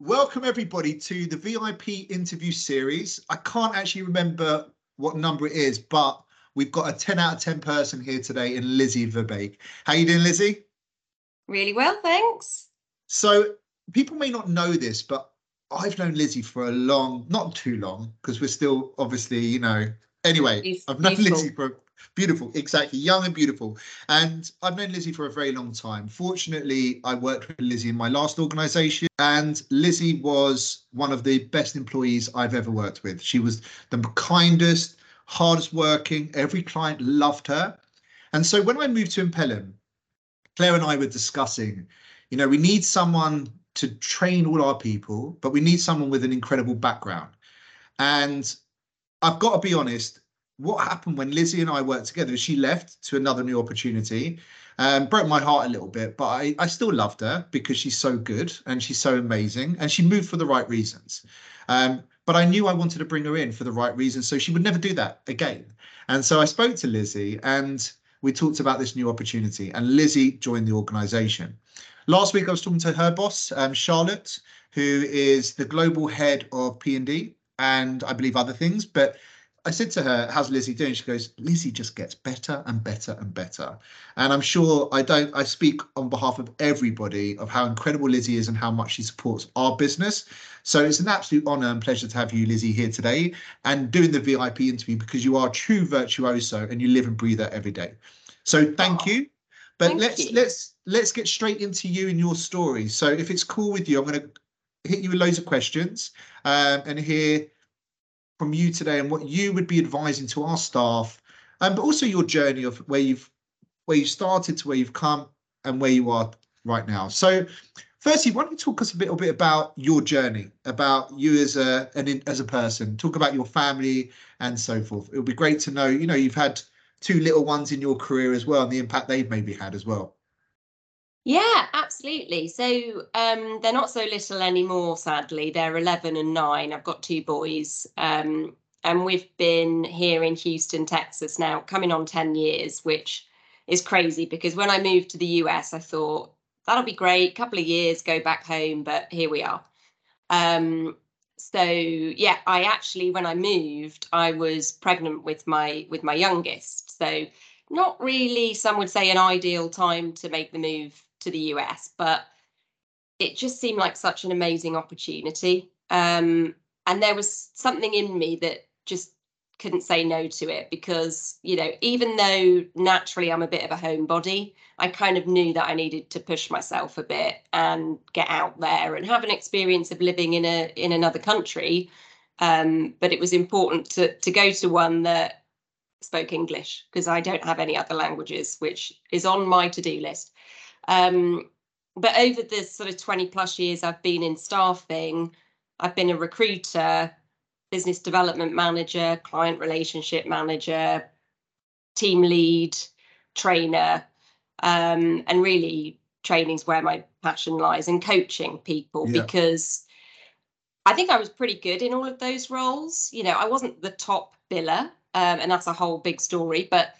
Welcome everybody to the VIP interview series. I can't actually remember what number it is, but we've got a 10 out of 10 person here today in Lizzie Verbeek. How you doing, Lizzie? Really well, thanks. So people may not know this, but I've known Lizzie for a long, not too long, because we're still obviously, anyway, I've known Lizzie for beautiful, exactly, young and beautiful. And I've known Lizzie for a very long time. Fortunately, I worked with Lizzie in my last organisation, and Lizzie was one of the best employees I've ever worked with. She was the kindest, hardest working. Every client loved her. And so when I moved to Impellium, Claire and I were discussing, we need someone to train all our people, but we need someone with an incredible background. And I've got to be honest, what happened when Lizzie and I worked together is she left to another new opportunity. Broke my heart a little bit, but I still loved her because she's so good and she's so amazing, and she moved for the right reasons. But I knew I wanted to bring her in for the right reasons, so she would never do that again. And so I spoke to Lizzie and we talked about this new opportunity, and Lizzie joined the organisation. Last week I was talking to her boss, Charlotte, who is the global head of P&D and I believe other things, but I said to her, how's Lizzie doing? She goes, Lizzie just gets better and better and better. And I'm sure I speak on behalf of everybody of how incredible Lizzie is and how much she supports our business. So it's an absolute honour and pleasure to have you, Lizzie, here today and doing the VIP interview, because you are a true virtuoso and you live and breathe that every day. So thank you. But let's get straight into you and your story. So if it's cool with you, I'm going to hit you with loads of questions and hear from you today and what you would be advising to our staff, but also your journey of where you started to where you've come and where you are right now. So firstly, why don't you talk us a little bit about your journey, about you as a person, talk about your family and so forth. It would be great to know, you've had two little ones in your career as well and the impact they've maybe had as well. Yeah, absolutely. So they're not so little anymore, sadly. They're 11 and 9. I've got two boys. And we've been here in Houston, Texas now, coming on 10 years, which is crazy because when I moved to the US, I thought that'll be great, couple of years, go back home, but here we are. So yeah, I actually, when I moved, I was pregnant with my youngest. So not really, some would say, an ideal time to make the move to the US, but it just seemed like such an amazing opportunity. And there was something in me that just couldn't say no to it because, even though naturally I'm a bit of a homebody, I kind of knew that I needed to push myself a bit and get out there and have an experience of living in another country. But it was important to go to one that spoke English because I don't have any other languages, which is on my to-do list. But over the sort of 20 plus years I've been in staffing, I've been a recruiter, business development manager, client relationship manager, team lead, trainer, and really training's where my passion lies, and coaching people because I think I was pretty good in all of those roles. I wasn't the top biller, and that's a whole big story, but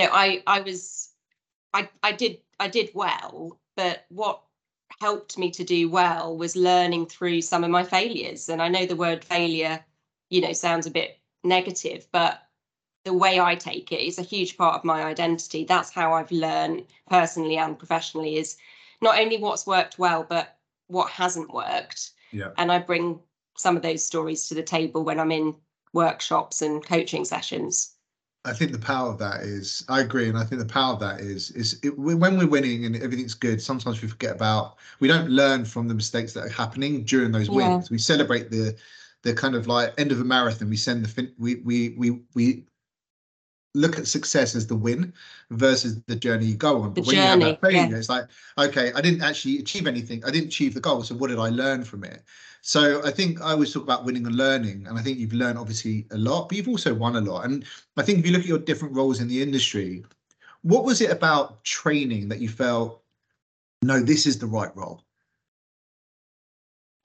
I did well, but what helped me to do well was learning through some of my failures. And I know the word failure, sounds a bit negative, but the way I take it is a huge part of my identity. That's how I've learned personally and professionally, is not only what's worked well, but what hasn't worked. Yeah. And I bring some of those stories to the table when I'm in workshops and coaching sessions. I think the power of that is, I agree, and I think the power of that is when we're winning and everything's good, sometimes we don't learn from the mistakes that are happening during those wins. We celebrate the kind of like end of a marathon. We look at success as the win versus the journey you go on. But when you have that failure, it's like, okay, I didn't actually achieve anything. I didn't achieve the goal. So what did I learn from it? So I think I always talk about winning and learning. And I think you've learned obviously a lot, but you've also won a lot. And I think if you look at your different roles in the industry, what was it about training that you felt, no, this is the right role?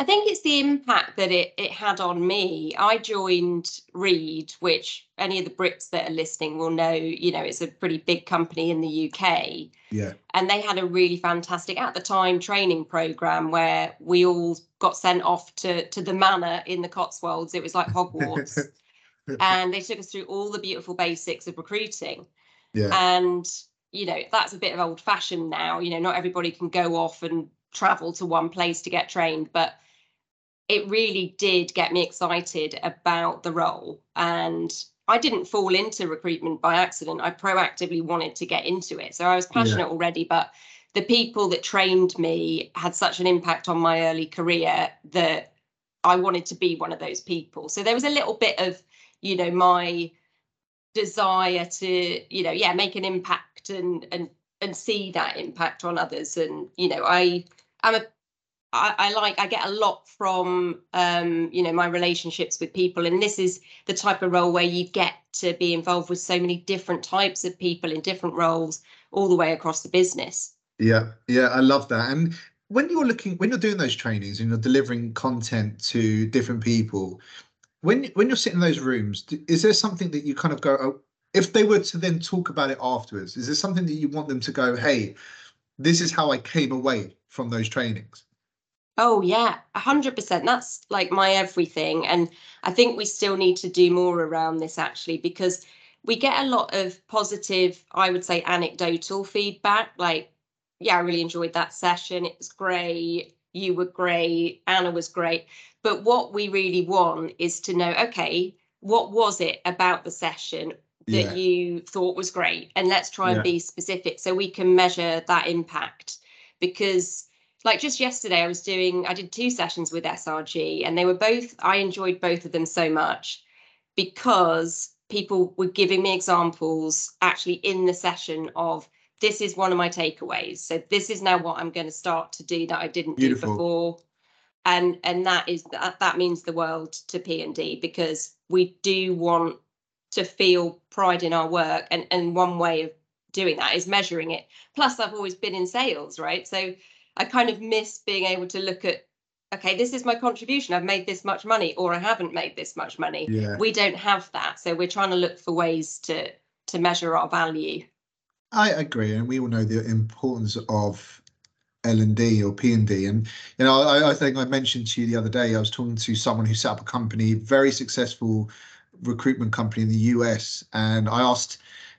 I think it's the impact that it had on me. I joined Reed, which any of the Brits that are listening will know, it's a pretty big company in the UK. Yeah. And they had a really fantastic, at the time, training program where we all got sent off to the manor in the Cotswolds. It was like Hogwarts. And they took us through all the beautiful basics of recruiting. Yeah. And, that's a bit of old fashioned now. Not everybody can go off and travel to one place to get trained, but it really did get me excited about the role. And I didn't fall into recruitment by accident. I proactively wanted to get into it. So I was passionate already, but the people that trained me had such an impact on my early career that I wanted to be one of those people. So there was a little bit of, my desire to, make an impact and see that impact on others. And, I get a lot from, my relationships with people. And this is the type of role where you get to be involved with so many different types of people in different roles all the way across the business. Yeah, I love that. And when you're doing those trainings and you're delivering content to different people, when you're sitting in those rooms, is there something that you kind of go, oh, if they were to then talk about it afterwards, is there something that you want them to go, hey, this is how I came away from those trainings? Oh, yeah, 100%. That's like my everything. And I think we still need to do more around this, actually, because we get a lot of positive, I would say, anecdotal feedback. Like, yeah, I really enjoyed that session. It was great. You were great. Anna was great. But what we really want is to know, okay, what was it about the session that you thought was great? And let's try and be specific so we can measure that impact. Because like just yesterday, I did 2 sessions with SRG, and I enjoyed both of them so much because people were giving me examples actually in the session of, this is one of my takeaways. So this is now what I'm going to start to do that I didn't do before. And that means the world to P&D, because we do want to feel pride in our work. And one way of doing that is measuring it. Plus, I've always been in sales, right? So I kind of miss being able to look at, okay, this is my contribution. I've made this much money, or I haven't made this much money. Yeah. We don't have that. So we're trying to look for ways to measure our value. I agree. And we all know the importance of L&D or P&D. And, I think I mentioned to you the other day, I was talking to someone who set up a company, very successful recruitment company in the US. And I asked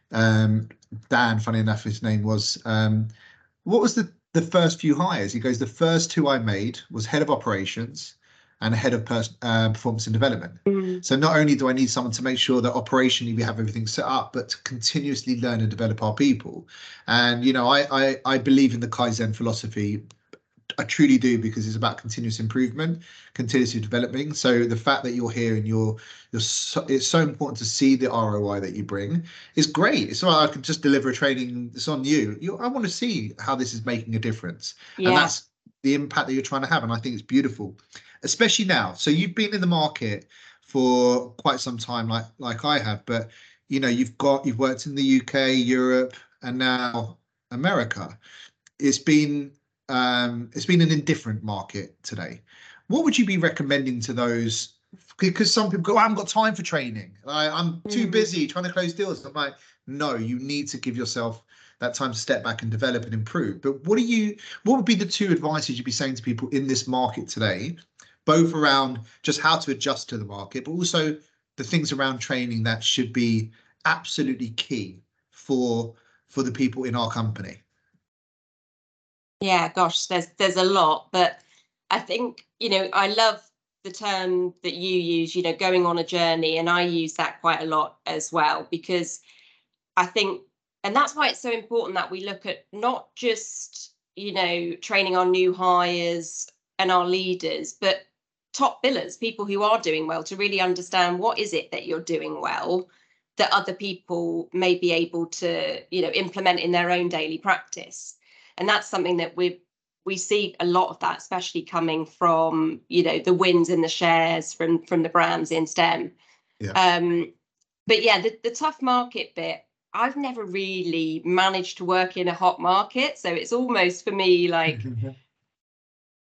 Dan, funny enough, his name was, what was the first few hires? He goes, the first 2 I made was head of operations and head of performance and development. So not only do I need someone to make sure that operationally we have everything set up, but to continuously learn and develop our people. And, I believe in the Kaizen philosophy. I truly do, because it's about continuous improvement, continuously developing. So the fact that you're here and it's so important to see the ROI that you bring is great. It's not like I can just deliver a training. It's on you. I want to see how this is making a difference. Yeah. And that's the impact that you're trying to have. And I think it's beautiful, especially now. So you've been in the market for quite some time, like I have, but you've worked in the UK, Europe, and now America. It's been an indifferent market today. What would you be recommending to those? Because some people go, I haven't got time for training. I'm too busy trying to close deals. I'm like, no, you need to give yourself that time to step back and develop and improve. But what would be the 2 advices you'd be saying to people in this market today, both around just how to adjust to the market, but also the things around training that should be absolutely key for the people in our company? Yeah, gosh, there's a lot, but I think, I love the term that you use, going on a journey, and I use that quite a lot as well, because I think, and that's why it's so important that we look at not just, training our new hires and our leaders, but top billers, people who are doing well, to really understand what is it that you're doing well that other people may be able to, implement in their own daily practice. And that's something that we see a lot of that, especially coming from, the wins in the shares from the brands in STEM. Yeah. But yeah, the tough market bit, I've never really managed to work in a hot market. So it's almost for me like,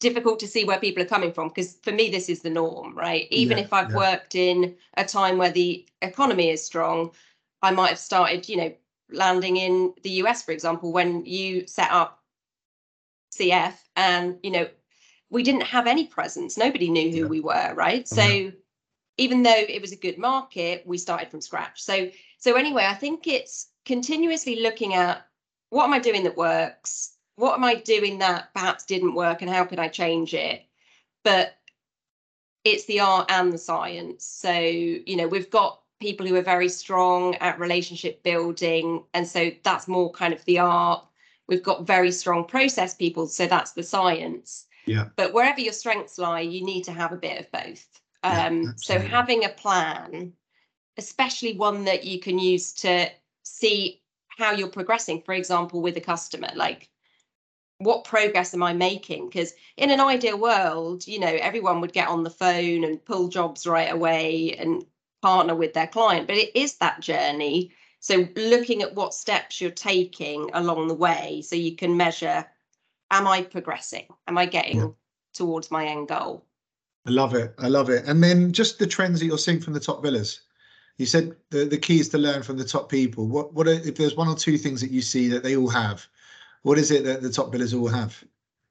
difficult to see where people are coming from, because for me, this is the norm, right? Even if I've worked in a time where the economy is strong, I might have started, landing in the US, for example, when you set up CF, and, we didn't have any presence. Nobody knew who we were, right? So even though it was a good market, we started from scratch. So anyway, I think it's continuously looking at, what am I doing that works? What am I doing that perhaps didn't work, and how can I change it? But it's the art and the science. So, we've got people who are very strong at relationship building, and so that's more kind of the art. We've got very strong process people, so that's the science. Yeah. But wherever your strengths lie, you need to have a bit of both. So having a plan, especially one that you can use to see how you're progressing, for example, with a customer, like, what progress am I making? Because in an ideal world, everyone would get on the phone and pull jobs right away and partner with their client, but it is that journey. So looking at what steps you're taking along the way, so you can measure, am I progressing? Am I getting towards my end goal? I love it. I love it. And then just the trends that you're seeing from the top billers. You said the key is to learn from the top people. What are, if there's one or two things that you see that they all have, what is it that the top billers all have?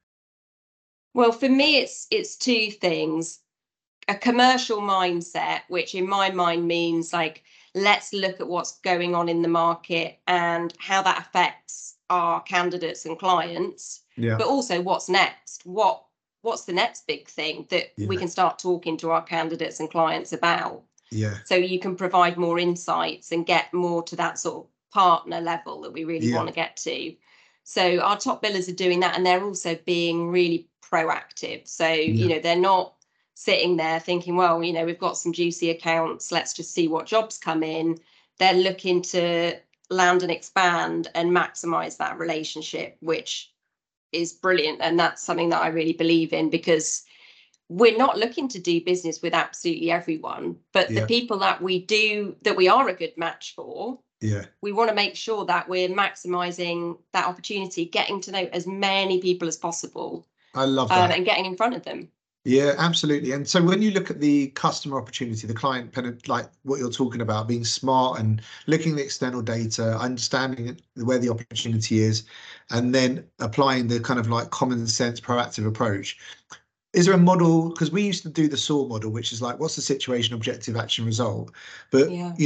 Well, for me, it's two things. A commercial mindset, which in my mind means, like, let's look at what's going on in the market and how that affects our candidates and clients. Yeah. But also, what's next? What's the next big thing that we can start talking to our candidates and clients about? Yeah. So you can provide more insights and get more to that sort of partner level that we really want to get to. So our top billers are doing that, and they're also being really proactive. So, they're not sitting there thinking, well, we've got some juicy accounts, let's just see what jobs come in. They're looking to land and expand and maximize that relationship, which is brilliant. And that's something that I really believe in, because we're not looking to do business with absolutely everyone, but the people that we are a good match for, we want to make sure that we're maximizing that opportunity, getting to know as many people as possible. I love that. And getting in front of them. Yeah, absolutely. And so when you look at the customer opportunity, the client, like what you're talking about, being smart and looking at the external data, understanding where the opportunity is, and then applying the kind of like common sense, proactive approach. Is there a model? Because we used to do the SOAR model, which is like, what's the situation, objective, action, result? But,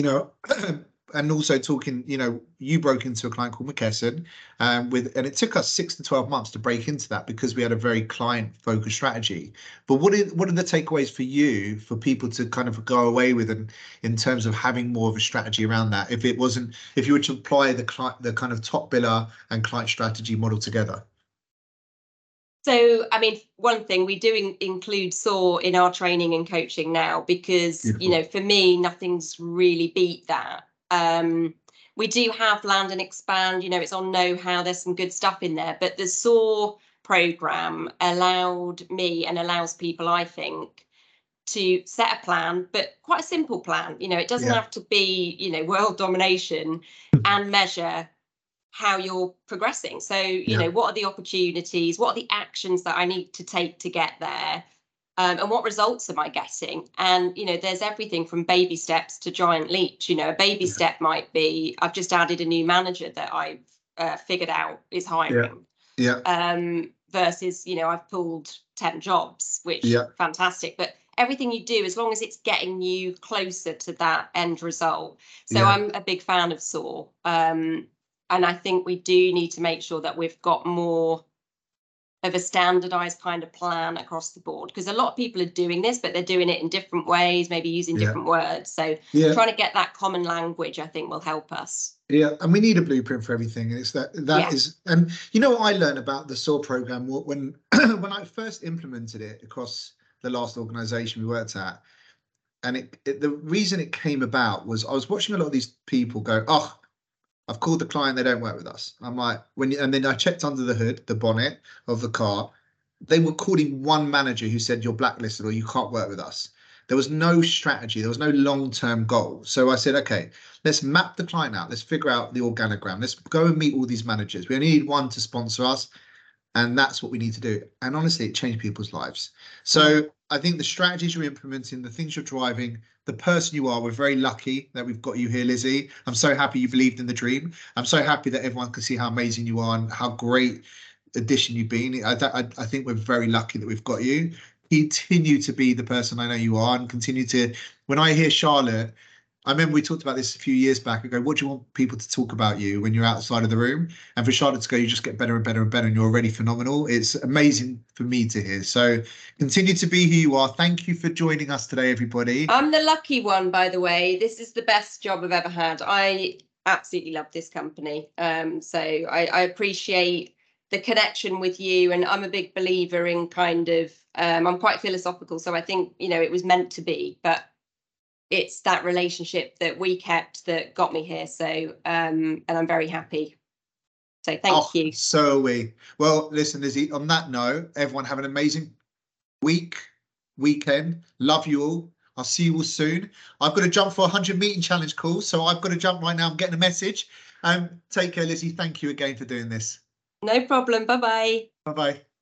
and also talking, you broke into a client called McKesson, and it took us 6 to 12 months to break into that, because we had a very client-focused strategy. But what are the takeaways for you, for people to kind of go away with, in terms of having more of a strategy around that? If you were to apply the kind of top biller and client strategy model together. So, I mean, one thing, we do include SOAR in our training and coaching now, because, for me, nothing's really beat that. We do have land and expand, it's on Know How, there's some good stuff in there, but the SOAR program allowed me, and allows people, I think, to set a plan, but quite a simple plan. It doesn't have to be, world domination, and measure how you're progressing. So, what are the opportunities? What are the actions that I need to take to get there? And what results am I getting? And, there's everything from baby steps to giant leaps. A baby step might be, I've just added a new manager that I've figured out is hiring. Versus, I've pulled 10 jobs, which fantastic. But everything you do, as long as it's getting you closer to that end result. So I'm a big fan of SOAR. And I think we do need to make sure that we've got more of a standardized kind of plan across the board, because a lot of people are doing this, but they're doing it in different ways, maybe using different words. So trying to get that common language, I think, will help us. Yeah, and we need a blueprint for everything. And it's that is, and what I learned about the SOAR program when when I first implemented it across the last organization we worked at, and the reason it came about was I was watching a lot of these people go, oh, I've called the client, they don't work with us. I'm like, and then I checked under the hood, the bonnet of the car. They were calling one manager who said, you're blacklisted or you can't work with us. There was no strategy. There was no long-term goal. So I said, okay, let's map the client out. Let's figure out the organogram. Let's go and meet all these managers. We only need one to sponsor us. And that's what we need to do. And honestly, it changed people's lives. So I think the strategies you're implementing, the things you're driving, the person you are, we're very lucky that we've got you here, Lizzie. I'm so happy you believed in the dream. I'm so happy that everyone can see how amazing you are and how great addition you've been. I think we're very lucky that we've got you. Continue to be the person I know you are, and continue to, when I hear Charlotte, I remember we talked about this a few years back. I go, what do you want people to talk about you when you're outside of the room? And for Charlotte to go, you just get better and better and better, and you're already phenomenal. It's amazing for me to hear. So continue to be who you are. Thank you for joining us today, everybody. I'm the lucky one, by the way. This is the best job I've ever had. I absolutely love this company. So I appreciate the connection with you. And I'm a big believer in kind of, I'm quite philosophical. So I think, you know, it was meant to be, but it's that relationship that we kept that got me here. So, and I'm very happy. So thank you. So are we. Well, listen, Lizzie, on that note, everyone have an amazing weekend. Love you all. I'll see you all soon. I've got to jump for 100 meeting challenge calls, so I've got to jump right now. I'm getting a message. Take care, Lizzie. Thank you again for doing this. No problem. Bye-bye. Bye-bye.